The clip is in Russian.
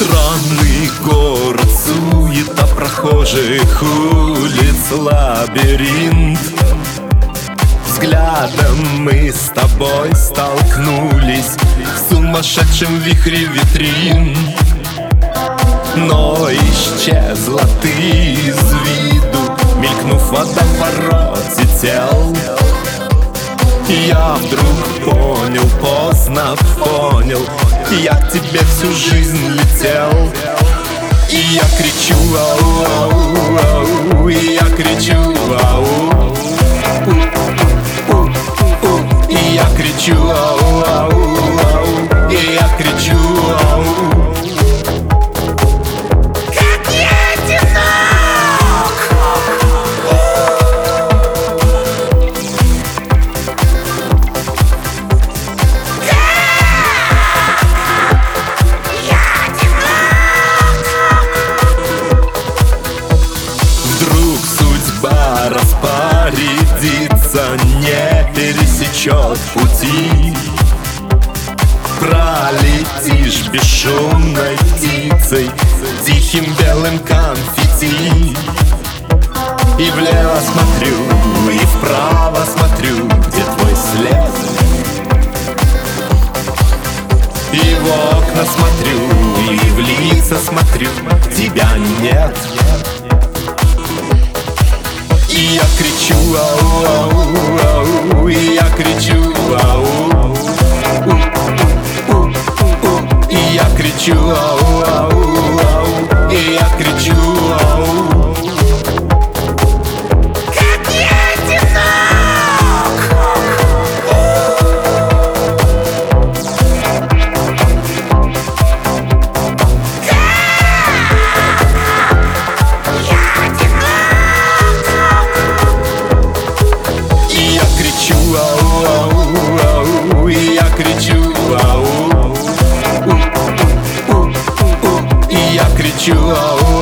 Странный город, суета прохожих улиц, лабиринт. Взглядом мы с тобой столкнулись в сумасшедшем вихре витрин. Но исчезла ты из виду, мелькнув в водовороте тел. Я вдруг понял, поздно понял, я к тебе всю жизнь летел. И я кричу, ау, ау, и я кричу, ау, и я кричу, ау, ау, ау, и я кричу, ау. Распорядиться не пересечет пути. Пролетишь бесшумной птицей, тихим белым конфетти. И влево смотрю, и вправо смотрю, где твой след. И в окна смотрю, и в лица смотрю, тебя нет. И я кричу, ау, ау, ау, и я кричу, ау, и я кричу, ау, ау, ау, и я кричу, ау. Ау, ау, ау, и я кричу, ау, и я кричу, ау.